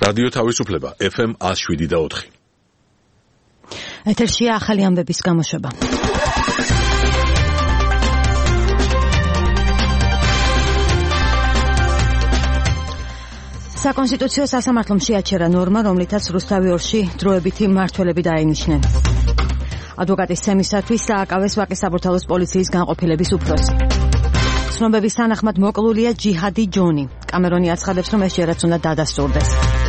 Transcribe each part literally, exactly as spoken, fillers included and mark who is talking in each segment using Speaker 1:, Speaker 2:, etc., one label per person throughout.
Speaker 1: რადიო თავისუფლება ეფ ემ one oh seven და four.
Speaker 2: ეთერშია ახალი ამბების გამოშვება. საკონსტიტუციო სასამართლომ შეაჩერა ნორმა, რომლითაც რუსთავი ორში დროებითი მმართველები დაენიშნენ. ადვოკატის ცემისათვის დააკავეს ვაკის საბურთალოს პოლიციის განყოფილების უფროსი. ცნობების თანახმად მოკლულია ჯიჰადი ჯონი. კამერონი აცხადებს, რომ ეს ჯერაც უნდა დადასტურდეს.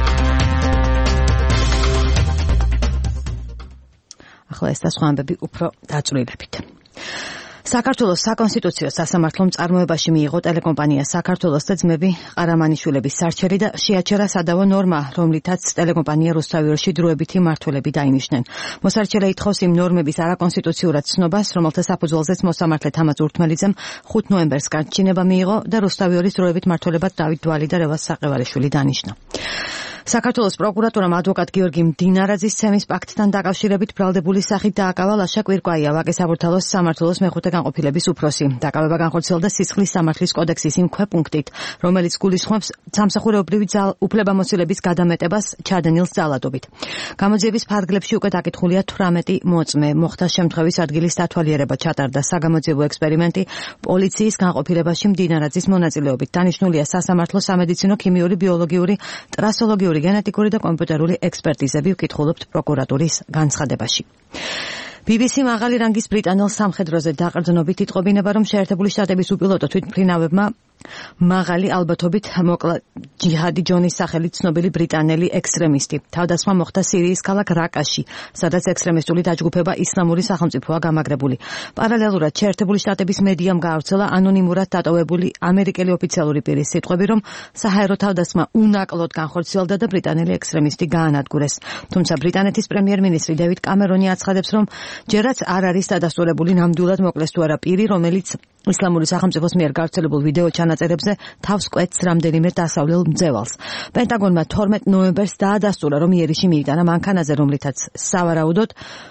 Speaker 2: ახლა ეს და სხვა ამბები უფრო დაწვრილებით. საქართველოს საკონსტიტუციო სასამართლომ წარმოებაში მიიღო ტელეკომპანია საქართველოს და ძმები ყარამანიშვილების სარჩელი და შეაჩერა სადავო ნორმა, რომლითაც ტელეკომპანია რუსთავი ორში დროებითი მმართველები დაინიშნენ. მოსარჩელე ითხოვს იმ ნორმების არაკონსტიტუციურად ცნობას, რომელთა საფუძველზეც მოსამართლე თამაზ ურთმელიძემ ხუთ ნოემბერს გარჩენება მიიღო და რუსთავი ორის დროებით მმართველებად დავით დვალი და რევაზ საყევალიშვილი დანიშნა. საქართველოს პროკურატურამ ადვოკატ გიორგი მდინარაძის ცემის პაქტთან დაკავშირებით ბრალდებული სახით დააკავა ლაშა კვირკვაია, ვაკის საბურთალოს სამმართველოს მეხუთე განყოფილების უფროსი. დაკავება განხორციელდა სისხლის სამართლის კოდექსის იმ ქვეპუნქტით, რომელიც გულისხმობს სამსახურეობრივი უფლებამოსილების გადამეტებას ჩადენილ ძალადობით. გამოძიების ფარგლებში უკვე დაკითხულია თვრამეტი მოწმე, მოხდა შემთხვევის ადგილის დათვალიერება, ჩატარდა საგამოძიებო ექსპერიმენტი პოლიციის განყოფილებაში მდინარაძის მონაწილეობით. დანიშნულია სასამართლო სამედიცინო, ქიმიური, ბიოლოგიური, ტრასოლოგიური, გენეტიკური და კომპიუტერული ექსპერტიზები, ვკითხულობთ პროკურატურის განცხადებაში. ბი ბი სი მაღალი რანგის ბრიტანელ სამხედროზე დაყრდნობით იტყობინება, რომ შეერთებული შტატების უპილოტო თვითმფრინავებმა მაღალი ალბათობით მოკლა ჯიჰადი ჯონის სახელით ცნობილი ბრიტანელი ექსტრემისტი. თავდასხმა მოხდა სირიის ქალაქ რაკაში, სადაც ექსტრემისტული დაჯგუფება ისლამური სახელმწიფოა გამაგრებული. პარალელურად შეერთებული შტატების მედიამ გაავრცელა ანონიმურად დატოვებული ამერიკელი ოფიციალური პირის სიტყვები, რომ საჰაერო თავდასხმა უნაკლოდ განხორციელდა და ბრიტანელი ექსტრემისტი გაანადგურეს. თუმცა ბრიტანეთის პრემიერ-მინისტრი დევიდ კამერონი აცხადებს, რომ ჯერაც არ არის დადასტურებული ნამდვილად მოკლეს თუ არა პირი, რომელიც ისლამური სახელმწიფოს მიერ გავრცელებულ ვიდეო ჩანაწერებზე თავს კვეთს რამდენიმე დასავლელ მძევალს. პენტაგონმა თორმეტ ნოემბერს დაადასტურა, რომ იერიში მიიტანა მანქანაზე, რომლითაც სავარაუდოდ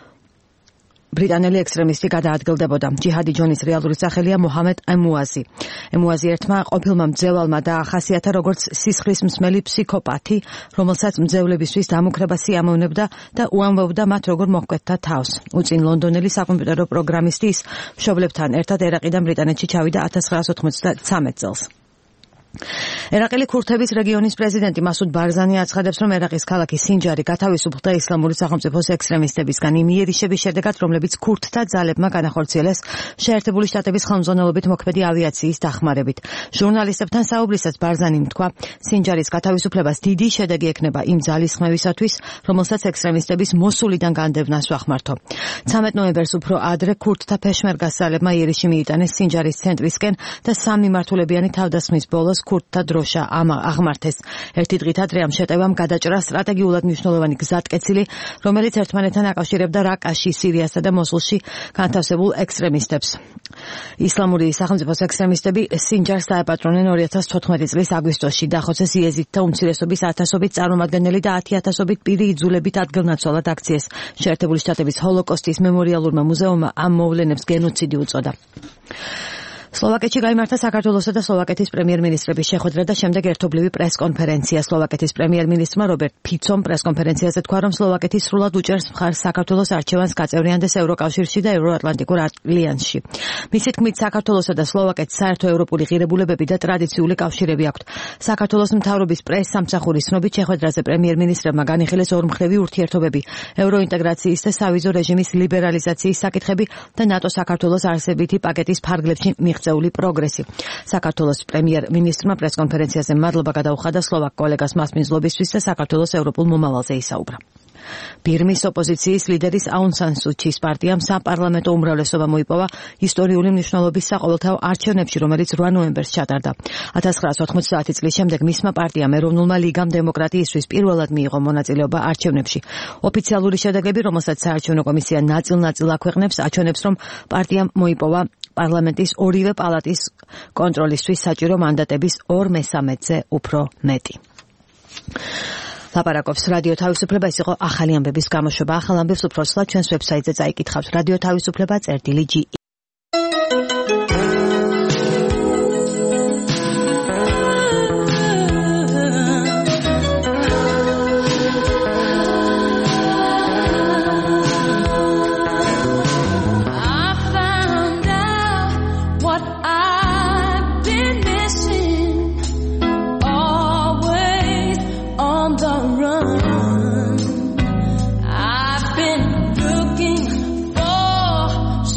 Speaker 2: ბრიტანელი ექსტრემისტი გადაადგილდებოდა. ჯიჰადი ჯონის რეალური სახელია მოჰამედ ემუაზი. ემუაზი ერთმა ყოფილმა მძევალმა დაახასიათა როგორც სისხლის მსმელი ფსიქოპათი, რომელსაც მძევლებისთვის დამუქრება სიამოვნებდა და უამბობდა მათ როგორ მოჰკვეთდა თავს. უწინ ლონდონელი საკომპიუტერო პროგრამისტი ის მშობლებთან ერთად ერაყიდან ბრიტანეთში ჩავიდა ათას ცხრაას ოცდათვრამეტ წელს. ერაყელი ქურთების რეგიონის პრეზიდენტი მასუდ ბარზანი აცხადებს, რომ ერაყის ქალაქი სინჯარი გათავისუფლდა ისლამური სახელმწიფოს ექსტრემისტებისგან იმ იერიშების შედეგად, რომლებიც ქურთთა ძალებმა განახორციელეს შეერთებული შტატების ხელმძღვანელობით მოქმედი ავიაციის დახმარებით. ჟურნალისტებთან საუბრისას ბარზანიმ თქვა, სინჯარის გათავისუფლებას დიდი შედეგი ექნება იმ ძალისხმევისათვის, რომელსაც ექსტრემისტების მოსულიდან განდევნას ვახმართო. ცამეტ ნოემბერს უფრო ადრე ქურთთა ფეშმერგას ძალებმა იერიში მიიტანეს სინჯარის ცენტრისკენ და სამი მმართველებიანი თავდასხმის ბოლოს ქურთთა დროშა აღმართეს. ერთი დღით ადრე ამ შეტევამ გადაჭრა სტრატეგიულად მნიშვნელოვანი გზატკეცილი, რომელიც ერთმანეთთან აკავშირებდა რაკაში, სირიასა და მოსულში განთავსებულ ექსტრემისტებს. ისლამური სახელმწიფოს ექსტრემისტები სინჯარს დაეპატრონნენ ორი ათას თოთხმეტი წლის აგვისტოში, დახოცეს იეზიდთა უმცირესობის ათასობით წარმომადგენელი და ათი ათასობით პირი იძულებით ადგილნაცვალად აქციეს. შეერთებული შტატების ჰოლოკოსტის მემორიალურმა მუზეუმმა ამ მოვლენებს გენოციდი უწოდა. სლოვაკეთში გაიმართა საქართველოსა და სლოვაკეთის პრემიერ-მინისტრების შეხვედრა და შემდეგ ერთობლივი პრესკონფერენცია. სლოვაკეთის პრემიერ-მინისტრმა რობერტ ფიცომ პრესკონფერენციაზე თქვა, რომ სლოვაკეთი სრულად უჭერს მხარს საქართველოს არჩევანს გაწევრიანდეს ევროკავშირში და ევროატლანტიკურ ალიანსში. მისი თქმით, საქართველოსა და სლოვაკეთს საერთო ევროპული ღირებულებები და ტრადიციული კავშირები აქვთ. საქართველოს მთავრობის პრეს-სამსახურის ცნობით, შეხვედრაზე პრემიერ-მინისტრებმა განიხილეს ორმხრივი ურთიერთობები, ევროინტეგრაციის და სავიზო რეჟიმის ლიბერალიზაციის საკითხები და ნატო საქართველოს არსებითი პაკეტის ფარგლებში მიღწეული პროგრესი. საქართველოს პრემიერ-მინისტრმა პრესკონფერენციაზე მადლობა გადაუხადა სლოვაკ კოლეგას მასპინძლობისთვის და საქართველოს ევროპულ მომავალზე ისაუბრა. ბირმის ოპოზიციის ლიდერის აუნ სან სუჩის პარტიამ საპარლამენტო უმრავლესობა მოიპოვა ისტორიული მნიშვნელობის საყოველთაო არჩევნებში, რომელიც რვა ნოემბერს ჩატარდა. ათას ცხრაას ოთხმოცდაათი წლის შემდეგ მისმა პარტიამ ეროვნულმა ლიგამ დემოკრატიისთვის პირველად მიიღო მონაწილეობა არჩევნებში. ოფიციალური შედეგები, რომელსაც საარჩევნო კომისია ნაწილ-ნაწილ აქვეყნებს, აჩვენებს, რომ პარტიამ მოიპოვა პარლამენტის ორივე პალატის კონტროლისთვის საჭირო მანდატების ორ მესამედზე უფრო მეტი. ლაპარაკობს რადიო თავისუფლება, ეს იყო ახალი ამბების გამოშვება. ახალ ამბებს უფრო ცვლად ჩვენს ვებსაიტზე წაიკითხავთ. რადიო თავისუფლება წერტილი ჯი.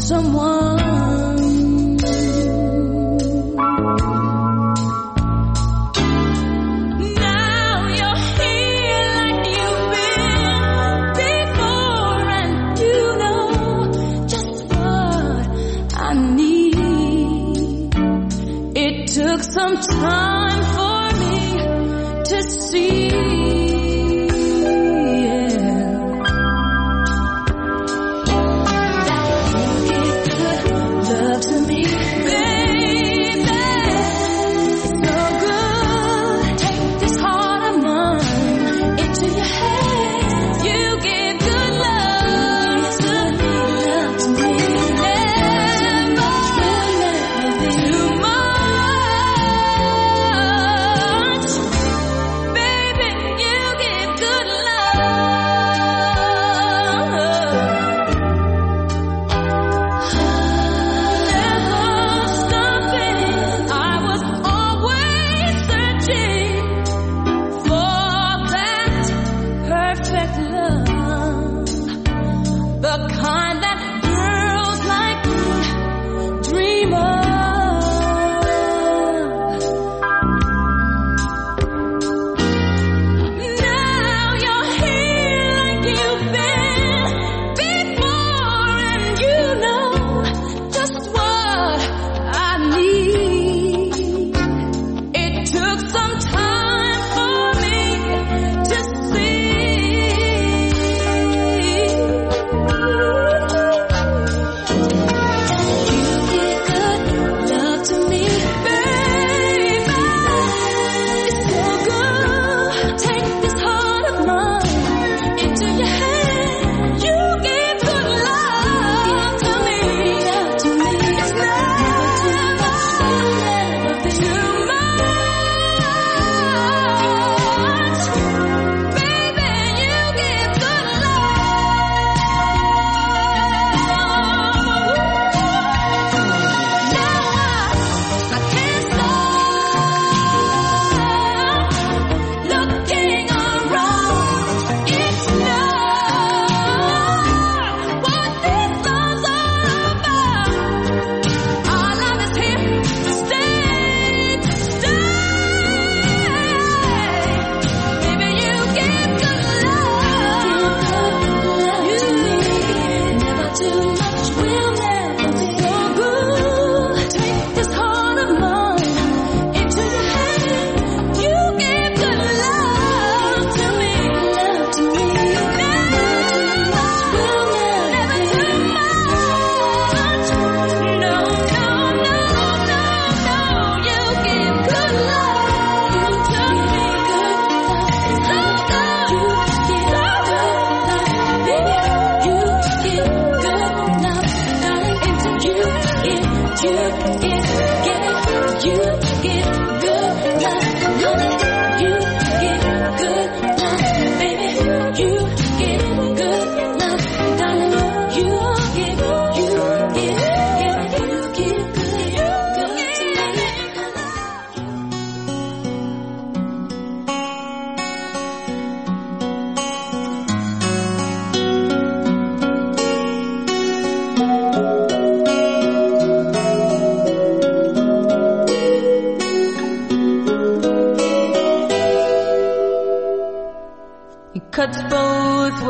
Speaker 3: cuts both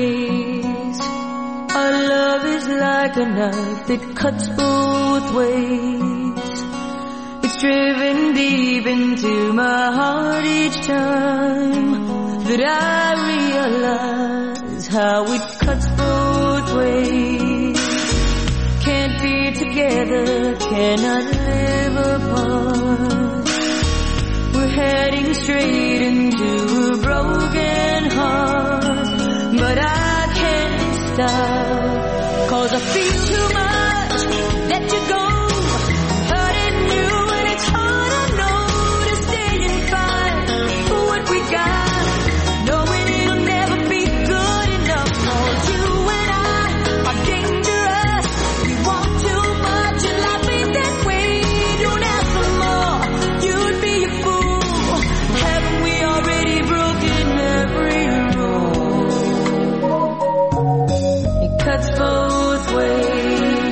Speaker 3: ways. Our love is like a knife that cuts both ways. It's driven deep into my heart each time that I realize how it cuts both ways. Can't be together, cannot live apart. We're heading straight into a broken heart, but I can't stop, 'cause I feel too much that you go, hurting you, and it's hard, I know, to stay and fight for what we got, knowing it'll never be good enough. 'Cause you and I are dangerous, we want too much, and life ain't that way. Don't ask for more, you'd be a fool. Haven't we already broken every rule? It cuts both ways.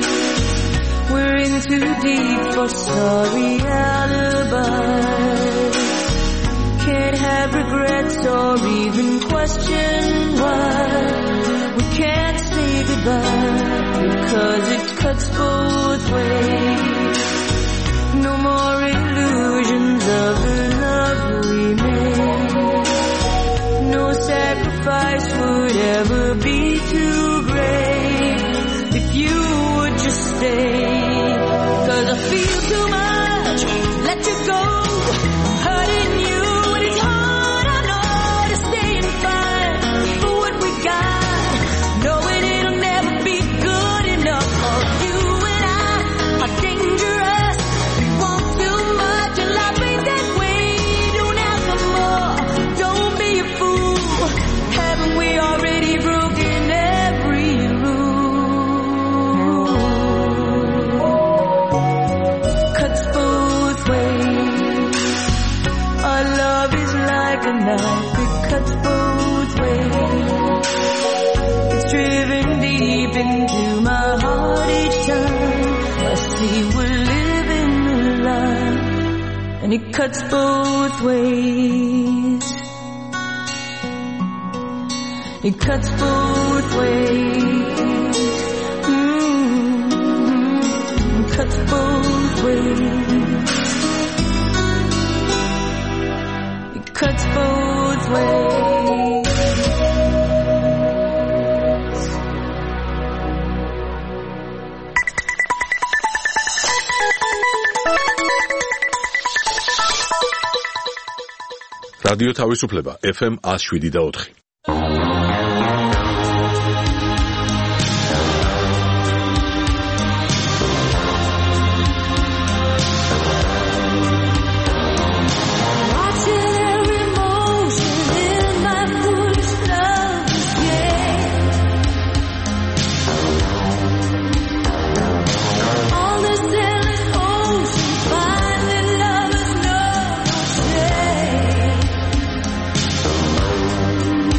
Speaker 3: too deep for sorry alibis. Can't have regrets or even question why we can't say goodbye, because it cuts both ways. No more illusions of the love we made. No sacrifice would ever be too great if you would just stay. 'Cause I feel too much, let you go, hurting you, and it's hard, I know, to stay and fight for what we got, knowing it'll never be good enough. For you and I are dangerous, we want too much, and life ain't that way. Don't ask for more, don't be a fool. Haven't we already broken every rule? Cuts both ways. Our love is like a knife, it cuts both ways. It's driven deep into my heart each time I see we're living a lie, and it cuts both ways. It cuts both ways. Mm-hmm. It cuts both ways. It cuts both ways.
Speaker 1: რადიო თავისუფლება ეფ ემ one oh seven და four.
Speaker 3: All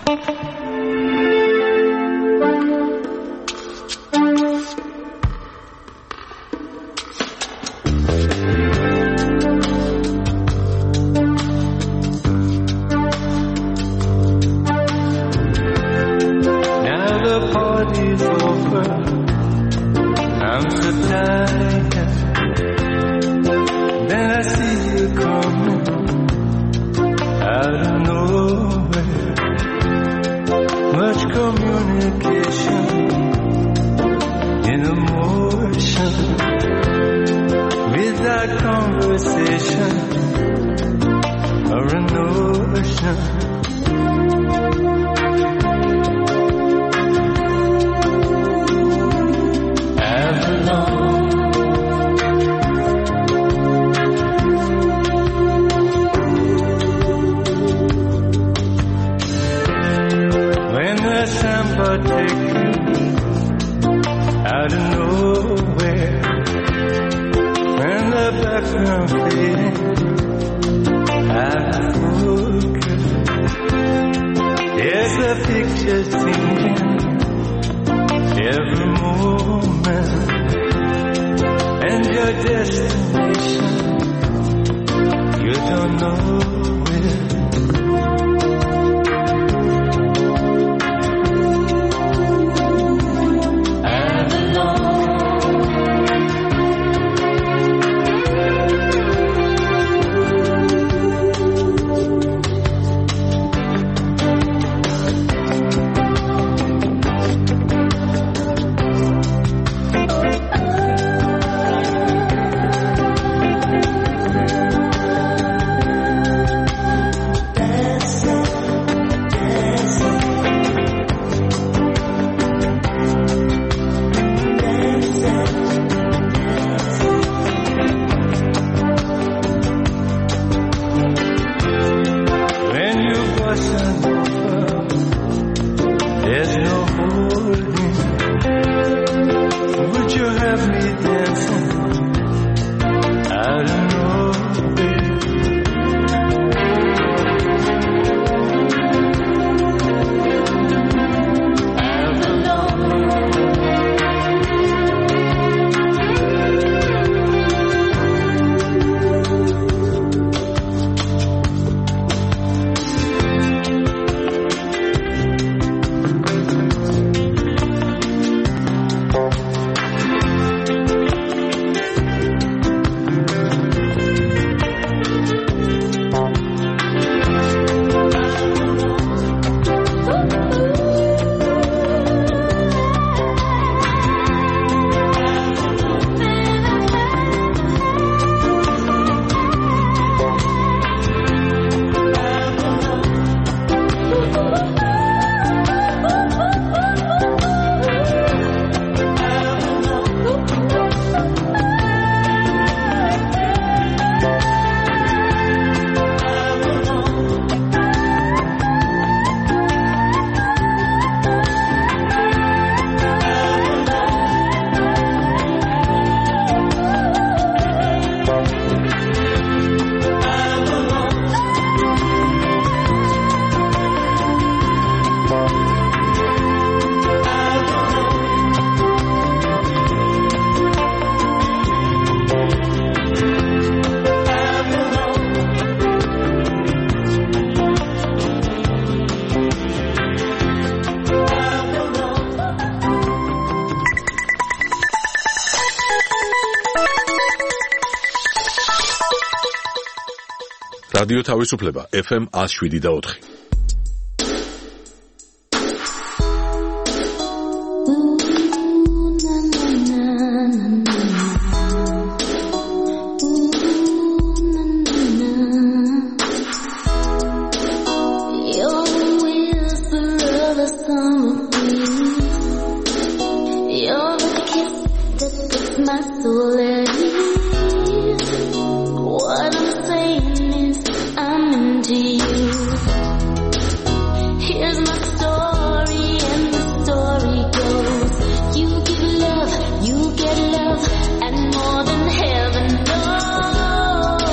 Speaker 1: რადიო თავისუფლება ეფ ემ one oh seven და four.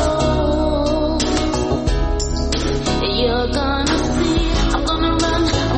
Speaker 3: You're gonna see, I'm gonna run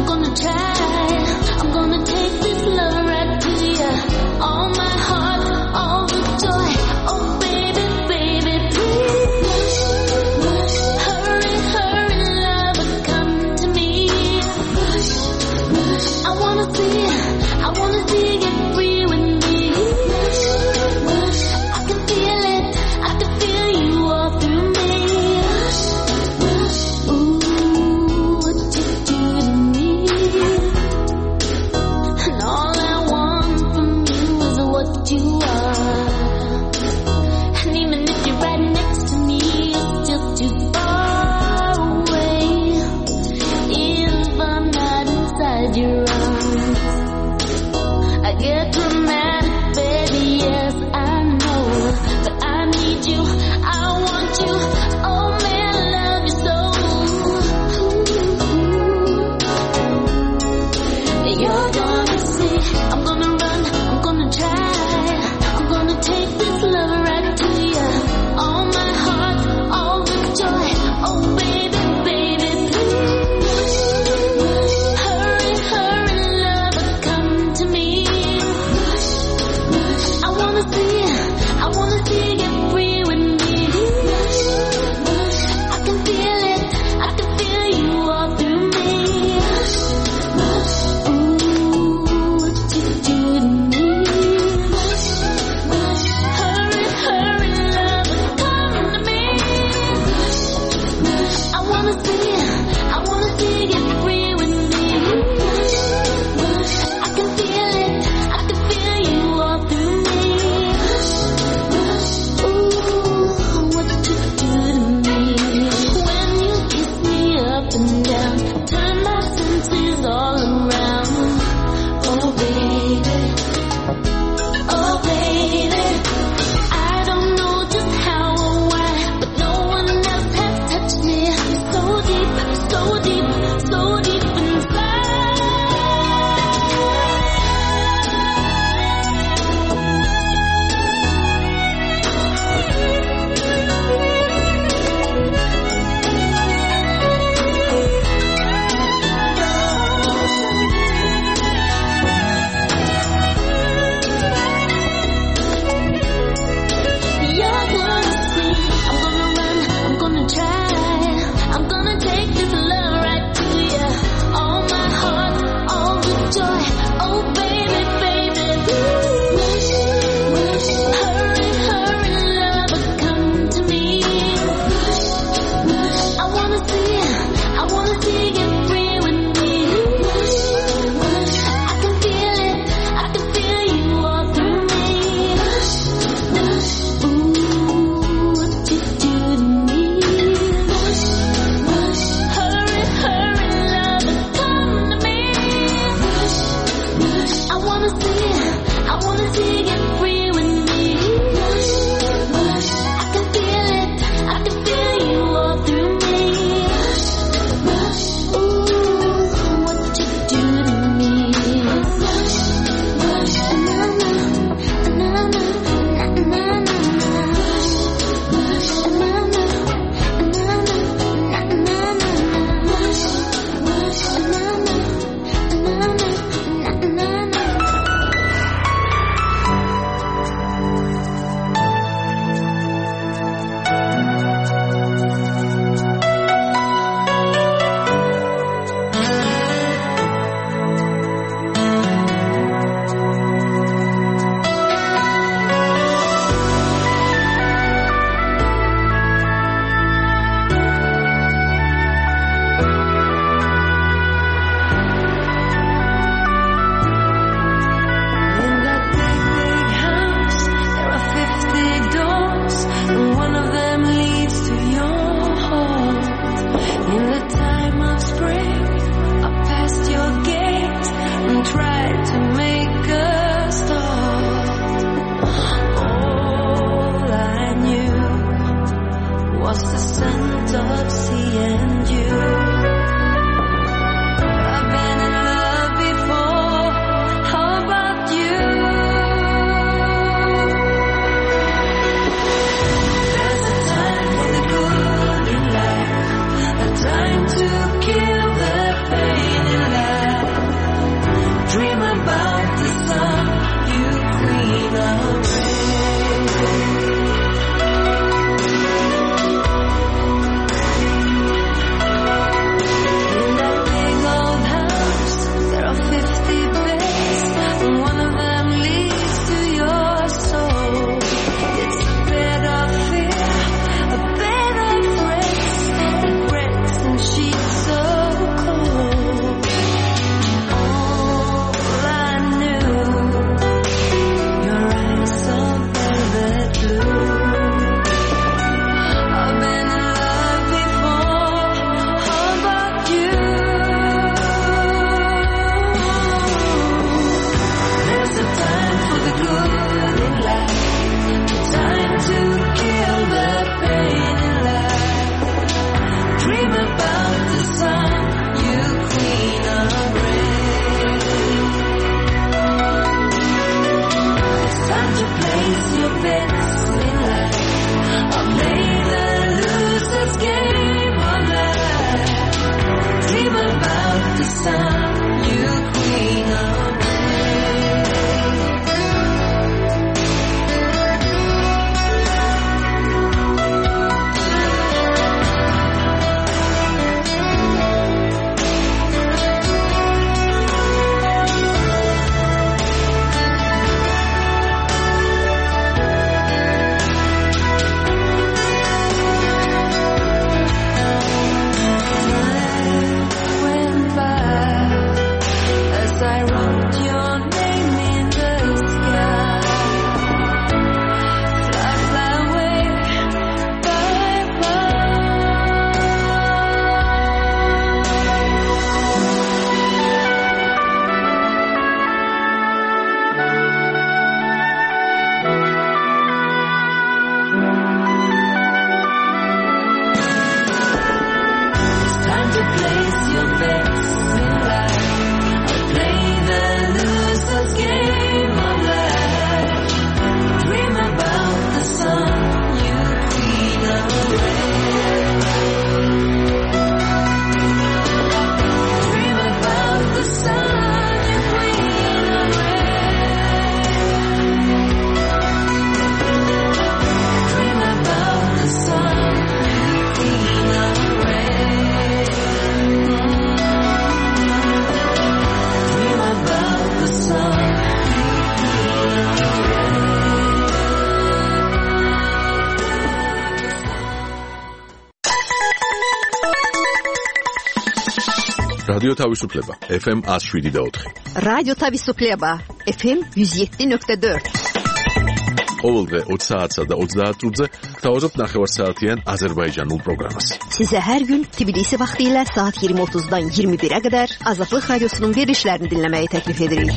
Speaker 1: რადიო თავისუფლება ეფ ემ one oh seven point four.
Speaker 4: რადიო თავისუფლება ეფ ემ one oh seven point four.
Speaker 1: ყოველდღე ოცი საათსა და ოცდაათ წუთზე გთავაზობთ ნახევარსაათიან აზერბაიჯანულ პროგრამას.
Speaker 4: Size her gün Tbilisi vaxtilə saat yirmi otuzdan iyirmi birə qədər Azadlıq Radiosunun verilişlərini dinləməyi təklif edirik.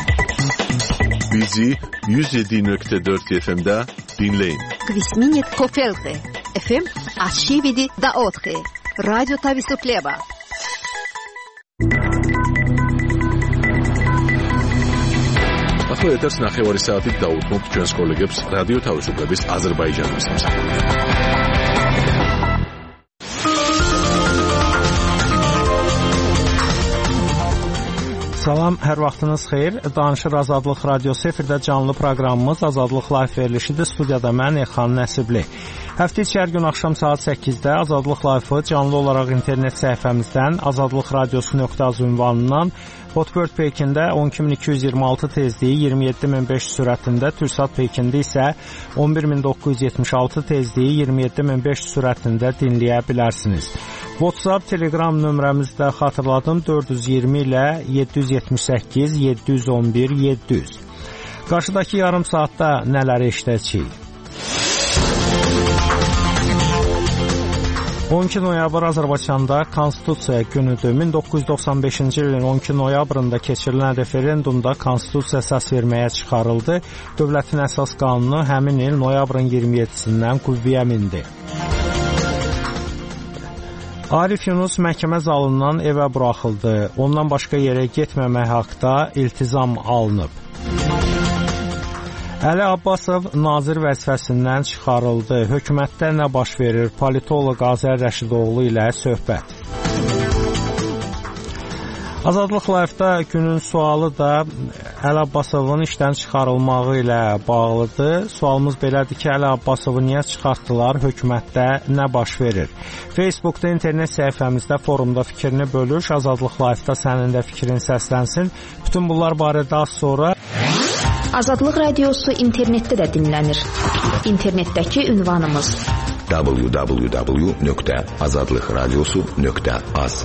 Speaker 1: Bizi one oh seven point four efe em'də dinləyin.
Speaker 4: Kvisminit Kofelte efe em one oh seven point four. Radyo Tavisupleba.
Speaker 1: ახლა ეთერს ნახევარი საათით დაუთმობთ ჩვენს კოლეგებს რადიო თავისუფლების აზერბაიჯანის მსახურიდან.
Speaker 5: Salam, hər vaxtınız xeyir. Danışır Azadlıq Radiosu efirdə canlı proqramımız Azadlıq Live verilişidir. Studiyada mən Elxan Nəsibli. Həftə içi hər gün axşam saat səkkizdə Azadlıq Live-ı canlı olaraq internet səhifəmizdən azadlıqradiosu.az ünvanından Hotbird Pekində on iki min iki yüz iyirmi altı tezliyi iyirmi yeddi min beş yüz sürətində, Türksat Pekində isə on bir min doqquz yüz yetmiş altı tezliyi iyirmi yeddi min beş yüz sürətində dinləyə bilərsiniz. WhatsApp, Telegram nömrəmizi də xatırladım dörd yüz iyirmi ilə yeddi yüz yetmiş səkkiz yeddi yüz on bir yeddi yüz. Qarşıdakı yarım saatda nələri eşidəcəyik? on iki noyabr Azərbaycanda Konstitusiya günüdür. min doqquz yüz doxsan beşinci ilin on iki noyabrında keçirilən referendumda Konstitusiya əsas verməyə çıxarıldı. Dövlətin əsas qanunu həmin il noyabrın iyirmi yeddisindən qüvvəyə mindi. Arif Yunus məhkəmə zalından evə buraxıldı. Ondan başqa yerə getməmək haqda iltizam alınıb. Əli Abbasov nazir vəzifəsindən çıxarıldı. Hökumətdə nə baş verir? Politoloq Azər Rəşidoğlu ilə söhbət. Azadlıq Live-da günün sualı da Əli Abbasovun işdən çıxarılmağı ilə bağlıdır. Sualımız belədir ki, Əli Abbasovu niyə çıxartdılar? Hökumətdə nə baş verir? Facebookda, internet səhifəmizdə, forumda fikrini bölüş. Azadlıq Live-da sənin də fikrin səslənsin. Bütün bunlar barədə az sonra
Speaker 6: Azadlıq Radiosu internetdə də dinlənir. İnternetdəki ünvanımız w w w nöqtə azadlıqradiosu nöqtə az.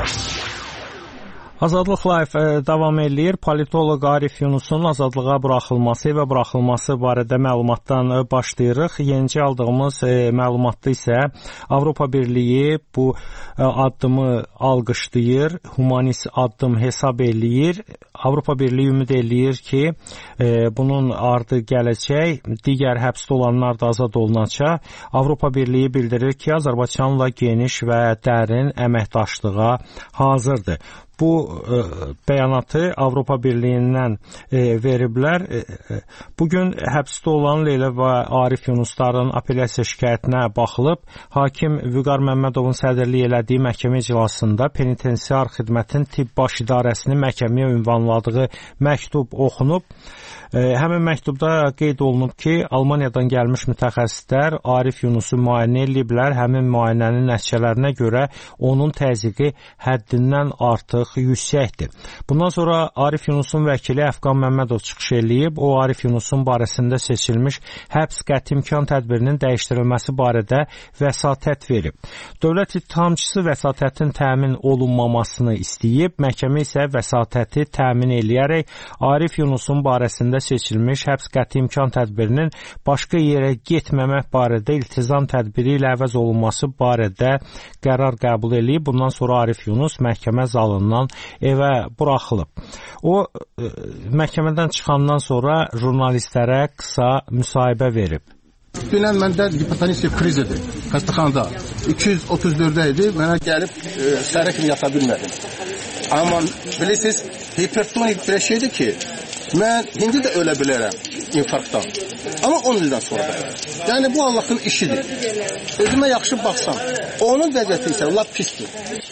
Speaker 5: Azadlıq Live davam eləyir. Politoloq Arif Yunusun azadlığa buraxılması və buraxılması barədə məlumatdan başlayırıq. Yenici aldığımız e, məlumatda isə Avropa Birliyi bu e, addımı alqışlayır, humanist addım hesab eləyir. Avropa Birliyi ümid eləyir ki, e, bunun ardı gələcək, digər həbsdə olanlar da azad olunacaq. Avropa Birliyi bildirir ki, Azərbaycanla geniş və dərin əməkdaşlığa hazırdır. Bu e, bəyanatı Avropa Birliyindən e, veriblər. E, bugün həbsdə olan Leyla və Arif Yunusların apellyasiya şikayətinə baxılıb. Hakim Vüqar Məmmədovun sədrlik elədiyi məhkəmə iclasında penitensiar xidmətin tibb baş idarəsinin məhkəməyə ünvanladığı məktub oxunub. E, həmin məktubda qeyd olunub ki, Almaniyadan gəlmiş mütəxəssislər Arif Yunusu müayinə ediblər. Həmin müayinənin nəticələrinə görə onun təzyiqi həddindən artıq yüksəkdir. Bundan sonra Arif Yunusun vəkili Əfqan Məmmədov çıxış eləyib. O, Arif Yunusun barəsində seçilmiş həbs qəti imkan tədbirinin dəyişdirilməsi barədə vəsatət verib. Dövlət ittihamçısı vəsatətin təmin olunmamasını istəyib. Məhkəmə isə vəsatəti təmin eləyərək Arif Yunusun barəsində seçilmiş həbs qəti imkan tədbirinin başqa yerə getməmək barədə iltizam tədbiri ilə əvəz olunması barədə qərar qəbul eləyib. Bundan sonra Arif Yunus məhkəmə zalından evə buraxılıb. O, ə, məhkəmədən çıxandan sonra jurnalistlərə qısa müsahibə verib.
Speaker 7: Dünən məndə hipotensiya krizidir. Xəstəxanada iki yüz otuz dörddə idi. Mənə gəlib e, səhərə kimi yata bilmədim. Amma bilirsiniz, hipertonik bir şeydir ki, mən indi də ölə bilərəm infarktdan. Amma on ildən sonra da. Yəni bu Allahın işidir. Özümə yaxşı baxsam, onun vəziyyəti isə lap pisdir.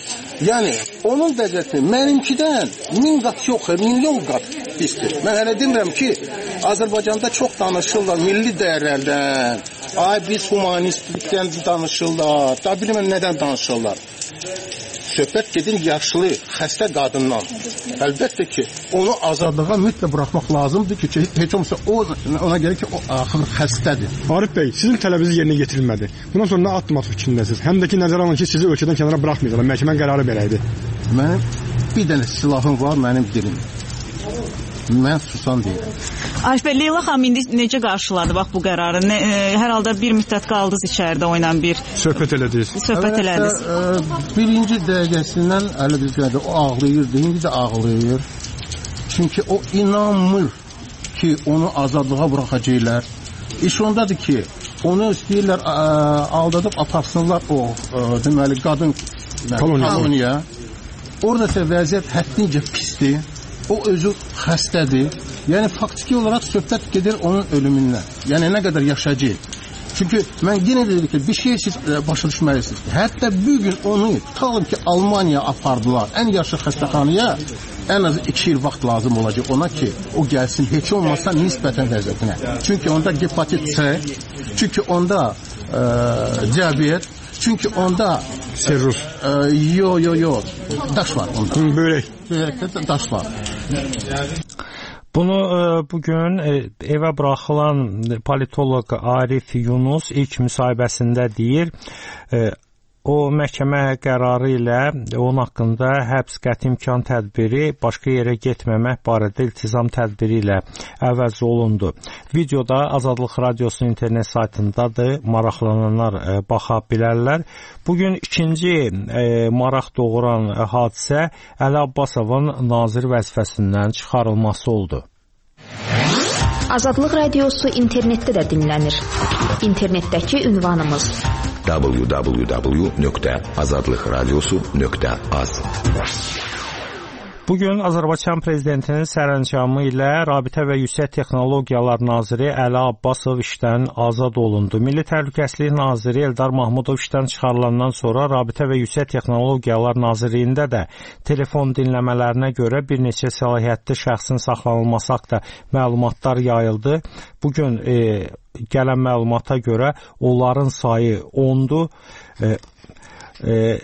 Speaker 7: Yəni onun vəziyyəti mənimkidən min qat yox, milyon qat pisdir. Mən hələ demirəm ki, Azərbaycanda çox danışırlar milli dəyərlərdən. Ay biz humanistlikdən danışırlar. Da bilməm nədən danışırlar. Söhbət gedir yaşlı, xəstə qadından. Əlbəttə ki, onu azadlığa mütləq buraxmaq lazımdır ki, heç olmasa o, ona gəlir ki, o axır xəstədir.
Speaker 8: Arif bəy, sizin tələbiniz yerinə getirilmədi. Bundan sonra nə addım atmaq fikrindəsiniz? Həm də ki, nəzərə alın ki, sizi ölkədən kənara buraxmayacaqlar. Məhkəmənin qərarı belə idi.
Speaker 7: Mənim bir dənə silahım var, mənim dilim. Mən susan deyirəm.
Speaker 8: Arif bəy, Leyla xanım indi necə qarşıladı bax bu qərarı? Nə, e, hər halda bir müddət qaldınız içəridə oynan bir
Speaker 5: söhbət elədiniz.
Speaker 8: Söhbət elədiniz.
Speaker 7: E, birinci dəqiqəsindən ələ biz gəldi, o ağlayırdı, indi də ağlayır. Çünki o inanmır ki, onu azadlığa buraxacaqlar. İş ondadır ki, onu istəyirlər ə, aldadıb aparsınlar o ə, deməli qadın koloniya. Orada isə vəziyyət həddincə pisdir. O özü xəstədir. Yəni faktiki olaraq söhbət gedir onun ölümündən. Yəni nə qədər yaşayacaq. Çünki mən yenə dedim ki, bir şey siz ə, başa düşməlisiniz ki, hətta bugün onu talım ki, Almaniya apardılar. Ən yaxşı xəstəxanaya ən az iki il vaxt lazım olacaq ona ki, o gəlsin heç olmazsa nisbətən vəziyyətinə. Çünki onda hepatit C, çünki onda ə, diabet, çünki onda
Speaker 5: Serrus.
Speaker 7: Yo yo yo. Daş var onda.
Speaker 5: Hı, börək.
Speaker 7: Börəkdə daş var.
Speaker 5: Bunu e, bugün e, evə buraxılan politoloq Arif Yunus ilk müsahibəsində deyir. E, O məhkəmə qərarı ilə onun haqqında həbs qəti imkan tədbiri başqa yerə getməmək barədə iltizam tədbiri ilə əvəz olundu. Videoda Azadlıq Radiosunun internet saytındadır, maraqlananlar e, baxa bilərlər. Bugün ikinci e, maraq doğuran hadisə Əli Abbasovun nazir vəzifəsindən çıxarılması oldu.
Speaker 6: Azadlıq Radiosu internetdə də dinlənir. İnternetdəki ünvanımız
Speaker 9: w w w nöqtə azadlıq radiosu nöqtə az.
Speaker 5: Bugün Azərbaycan Prezidentinin sərəncamı ilə Rabitə və Yüksək Texnologiyalar Naziri Əli Abbasov işdən azad olundu. Milli Təhlükəsizlik Naziri Eldar Mahmudov işdən çıxarılandan sonra Rabitə və Yüksək Texnologiyalar Nazirliyində də telefon dinləmələrinə görə bir neçə səlahiyyətli şəxsin saxlanılması haqqında məlumatlar yayıldı. Bugün e, gələn məlumata görə onların sayı ondur. E, e,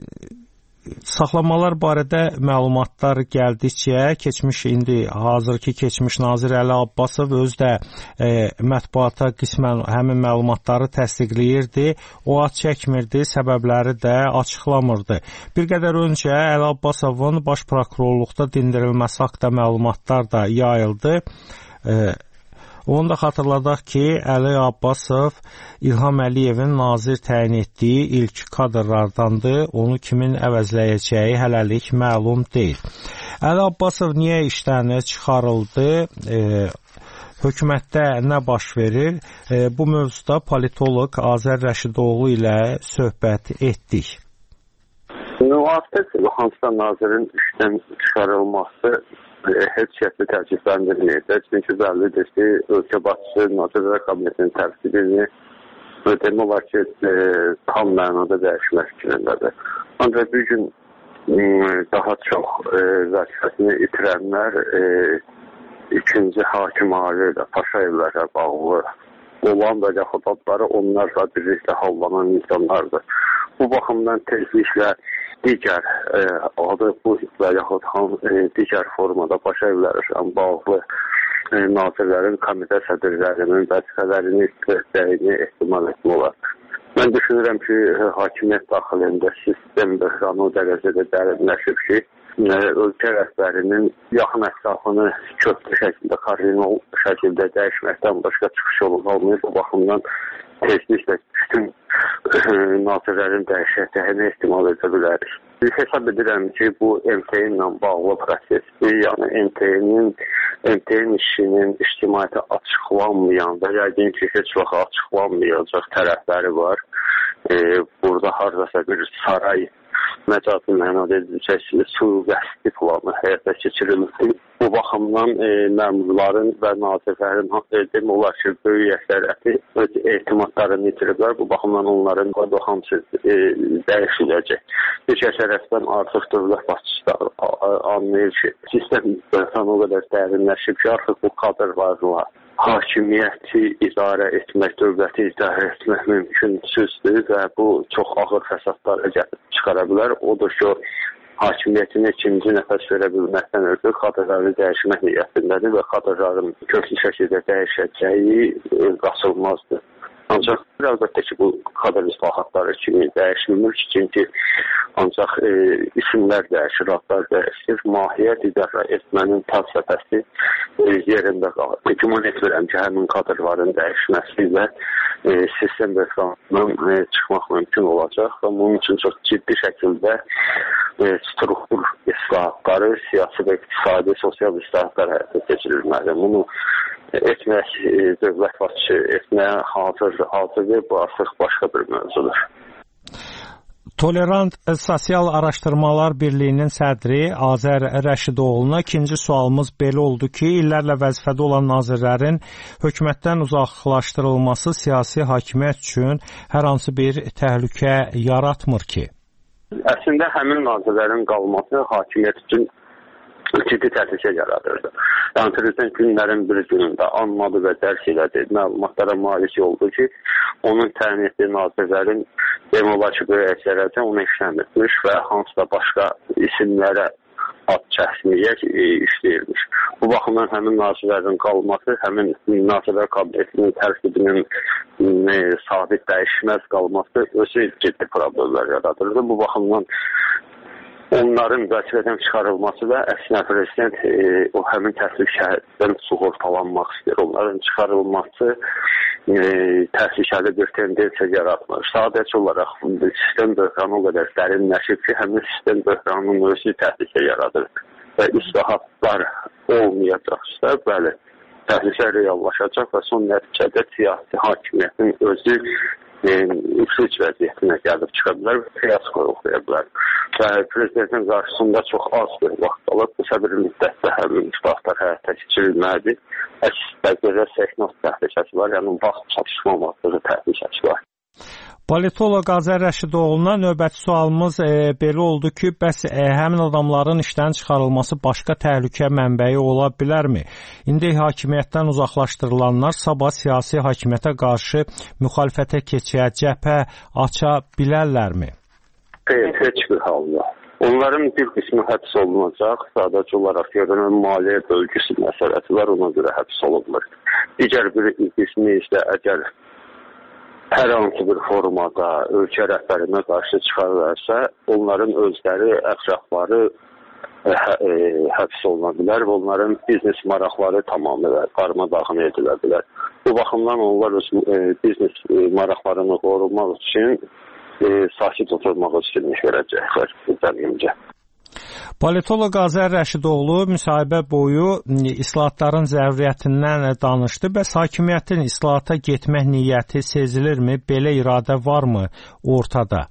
Speaker 5: Saxlamalar barədə məlumatlar gəldikcə keçmiş indi hazırki keçmiş nazir Əli Abbasov öz də e, mətbuata qismən həmin məlumatları təsdiqləyirdi. O ad çəkmirdi, səbəbləri də açıqlamırdı. Bir qədər öncə Əli Abbasovun baş prokurorluqda dindirilməsi haqqında məlumatlar da yayıldı. E, Onu da xatırladaq ki, Əli Abbasov İlham Əliyevin nazir təyin etdiyi ilk kadrlardandır. Onu kimin əvəzləyəcəyi hələlik məlum deyil. Əli Abbasov niyə işdən çıxarıldı? E, hökumətdə nə baş verir? E, bu mövzuda politoloq Azər Rəşidoğlu ilə söhbət etdik.
Speaker 10: Müvafiq hansısa nazirin işdən çıxarılması heç kəsi təəccübləndirməyəcək. Çünki bəllidir ki, ölkə başçısı Nazirlər Kabinetinin tərkibini demək olar ki, e, tam mənada dəyişmək fikrindədir. Ancaq bir gün e, daha çox e, vəzifəsini itirənlər e, ikinci hakim ali ilə Paşayevlərə bağlı olan və yaxud adları onlarla birlikdə havlanan insanlardır. Bu baxımdan tezliklə digər e, adı bu və yaxud ham, e, digər formada Paşayevlərlə bağlı e, nazirlərin komitə sədrlərinin vəzifələrini istəyəcəyini ehtimal etmək olar. Mən düşünürəm ki, hakimiyyət daxilində sistem böhranı o dərəcədə dərinləşib ki, e, ölkə rəhbərinin yaxın ətrafını köklü şəkildə, kardinal şəkildə dəyişməkdən başqa çıxış yolu olmayıb. Bu baxımdan tezliklə bütün nazirlərin dəyişəcəyini ehtimal edə bilərik. Hesab edirəm ki, bu M T N ilə bağlı prosesdir. Yəni M T N-in M T N işinin ictimaiyyətə açıqlanmayan və yəqin ki, heç vaxt açıqlanmayacaq tərəfləri var. E, burada haradasa bir saray məcazi mənada ediləcək sui-qəsdi planı həyata keçirilmişdir. Bu baxımdan e, məmurların və nazirlərin demək olar ki, böyük əksəriyyəti öz etimadlarını itiriblər. Bu baxımdan onların hamısı e, dəyişiləcək. Bir kəsərəfdən artıq dövlət başçıları anlayır ki, sistem o qədər dərinləşib ki, artıq bu kadrlarla hakimiyyəti idarə etmək, dövləti idarə etmək mümkünsüzdür və bu çox ağır fəsadlara gəlib çıxara bilər. Odur ki, hakimiyyətin ikinci nəfəs verə bilməkdən ötürü kadrları dəyişmək niyyətindədir və kadrların köklü şəkildə dəyişəcəyi qaçılmazdır. Ancaq əlbəttə ki, bu kadr islahatları kimi dəyişilmir ki, çünki ancaq e, isimlər dəyişir, adlar dəyişir, mahiyyət idarə etmənin fəlsəfəsi e, yerində qalır. Güman etmirəm ki, həmin kadrların dəyişməsi ilə e, sistem böhranından e, çıxmaq mümkün olacaq və bunun üçün çox ciddi şəkildə e, struktur islahatları, siyasi və iqtisadi, sosial islahatlar həyata keçirilməlidir. Bunu etmək, e, dövlət başçı etməyə hazır, hazırdır, bu artıq başqa bir mövzudur.
Speaker 5: Tolerant Sosial Araşdırmalar Birliyinin sədri Azər Rəşidoğlu'na ikinci sualımız belə oldu ki, illərlə vəzifədə olan nazirlərin hökumətdən uzaqlaşdırılması siyasi hakimiyyət üçün hər hansı bir təhlükə yaratmır ki?
Speaker 10: Əslində həmin nazirlərin qalması hakimiyyət üçün ciddi təhlükə yaradırdı. Yəni, prezident günlərin bir günündə anladı və dərk elədi, məlumatlara malik oldu ki, onun təyin etdiyi nazirlərin demək olar ki, böyük əksəriyyəti onu işləmirmiş və hansısa başqa isimlərə ad kəsməyə e, işləyirmiş. Bu baxımdan həmin nazirlərin qalması, həmin nazirlər kabinetinin tərkibinin e, sabit dəyişməz qalması özü ciddi problemlər yaradırdı. Bu baxımdan onların vəzifədən çıxarılması və əksinə prezident e, o həmin təhlükədən sığortalanmaq istəyir. Onların çıxarılması e, təhlükəli bir tendensiya yaratmır. Sadəcə olaraq sistem böhranı o qədər dərinləşib ki, həmin sistem böhranının özü təhlükə yaradır. Və islahatlar olmayacaqsa, bəli, təhlükə reallaşacaq və son nəticədə siyasi hakimiyyətin özü üflüc vəziyyətinə gəlib çıxa bilər və fiyasko oxuya bilər. Və prezidentin qarşısında çox az bir vaxt qalıb, qısa bir müddətdə həmin islahatlar həyata keçirilməlidir. Əks təqdirdə seknos təhlükəsi var, yəni vaxt çatışmaması təhlükəsi var.
Speaker 5: Politoloq Azər Rəşidoğlu'na növbəti sualımız e, belə oldu ki, bəs e, həmin adamların işdən çıxarılması başqa təhlükə mənbəyi ola bilərmi? İndi hakimiyyətdən uzaqlaşdırılanlar sabah siyasi hakimiyyətə qarşı müxalifətə keçə, cəbhə aça bilərlərmi?
Speaker 10: Heç, heç bir halda. Onların bir qismi həbs olunacaq, sadəcə olaraq görünən maliyyə bölgüsü məsələsi var, ona görə həbs olunmur. Digər bir qismi isə əgər hər hansı bir formada ölkə rəhbərinə qarşı çıxarlarsa, onların özləri, ətrafları e, e, həbs oluna bilər və onların biznes maraqları tamamilə qarmadağın edilə bilər. Bu baxımdan onlar öz e, biznes e, maraqlarını qorumaq üçün e, sakit oturmaq üçün iş verəcəklər üzərincə.
Speaker 5: Politoloq Azər Rəşidoğlu müsahibə boyu islahatların zəruriyyətindən danışdı. Bəs hakimiyyətin islahata getmək niyyəti sezilirmi? Belə iradə varmı ortada?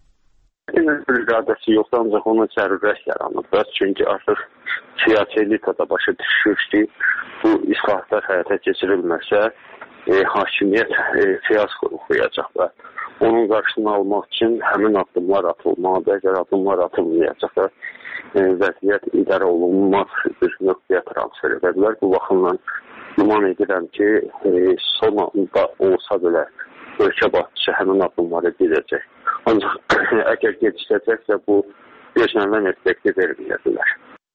Speaker 10: Bir iradəsi yoxdur, ancaq ona zərurət yaranıb. Çünki artıq siyasi elitada başa düşür ki, bu islahatlar həyata keçirilməsə, e, hakimiyyət e, fiyasko oxuyacaqlar. Onun qarşısını almaq üçün həmin addımlar atılmalıdır. Əgər addımlar atılmayacaqlar, e, vəziyyət idarə olunmaz bir nöqtəyə transfer edə bilər. Bu baxımdan güman edirəm ki, e, son anda olsa belə ölkə başçısı həmin addımları biləcək. Ancaq əgər gecikəcəksə, bu gözlənilən effekti verməyə bilər.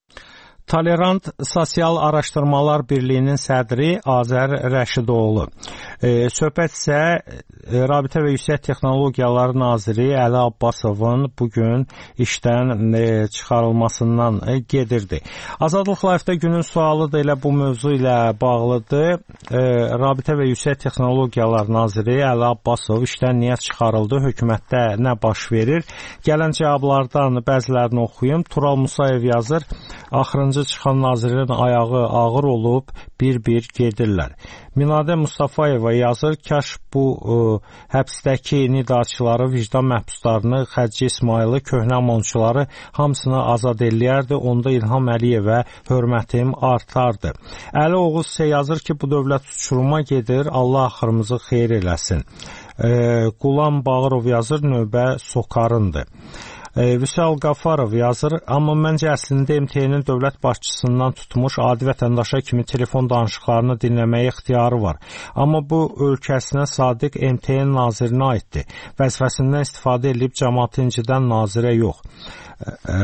Speaker 5: Tolerant Sosial Araşdırmalar Birliyinin sədri Azər Rəşidoğlu. E, söhbət isə e, Rabitə və Yüksək Texnologiyalar Naziri Əli Abbasovun bugün işdən e, çıxarılmasından e, gedirdi. Azadlıq Live-də günün sualı da elə bu mövzu ilə bağlıdır. E, Rabitə və Yüksək Texnologiyalar Naziri Əli Abbasov işdən niyə çıxarıldı, hökumətdə nə baş verir? Gələn cavablardan bəzilərini oxuyum. Tural Musayev yazır, axırıncı çıxan nazirin ayağı ağır olub, bir-bir gedirlər. Minadə Mustafayeva yazır, kaş bu ə, həbsdəki nidaçıları, vicdan məhbuslarını, Xədci İsmayılı, köhnə monçuları hamısını azad eləyərdi, onda İlham Əliyevə hörmətim artardı. Əli Oğuz isə yazır ki, bu dövlət uçuruma gedir, Allah axırımızı xeyir eləsin. Ə, Qulam Bağırov yazır, növbə sokarındır. Vüsal Qafarov yazır, amma məncə əslində M T A-nin dövlət başçısından tutmuş adi vətəndaşa kimi telefon danışıqlarını dinləməyə ixtiyarı var. Amma bu ölkəsinə sadiq M T A-nin nazirinə aiddir. Vəzifəsindən istifadə edib cəmaatı incidən nazirə yox.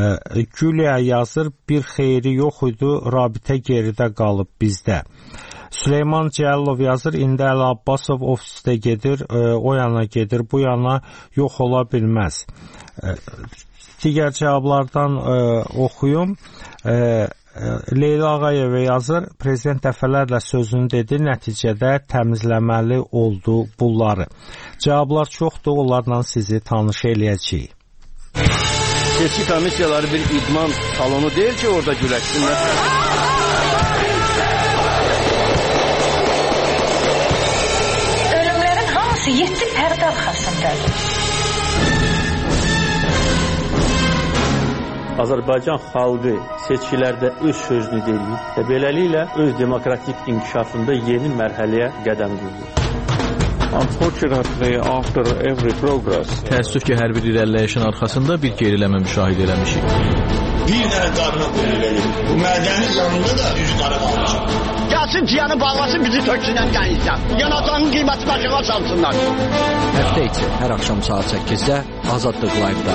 Speaker 5: Gülia yazır, bir xeyri yox idi, rabitə geridə qalıb bizdə. Süleyman Cəlilov yazır, indi Əli Abbasov ofisdə gedir, o yana gedir, bu yana yox ola bilməz. Digər cavablardan oxuyum. Leyla Ağayeva yazır, prezident dəfələrlə sözünü dedi, nəticədə təmizləməli oldu bunları. Cavablar çoxdur, onlarla sizi tanış eləyəcəyik.
Speaker 11: Seçki komissiyaları bir idman salonu deyil ki, orada güləşsinlər.
Speaker 12: Ölümlərin hamısı yeddi pərdə arxasındadır.
Speaker 13: Azərbaycan xalqı seçkilərdə öz sözünü deyir və beləliklə öz demokratik inkişafında yeni mərhələyə qədəm qoyur.
Speaker 14: Unfortunately, after every progress,
Speaker 15: təəssüf ki, hər bir irəliləyişin arxasında bir geriləmə müşahidə eləmişik.
Speaker 16: Bir dənə qarına qoyulur. Bu mədənin yanında da üç qarı qalmışıq. Gəlsin ciyanı bağlasın, bizi töksünən gəlirsən. Yanacağın qiyməti başına salsınlar.
Speaker 17: Həftə içi hər axşam saat səkkizdə Azadlıq Live-da.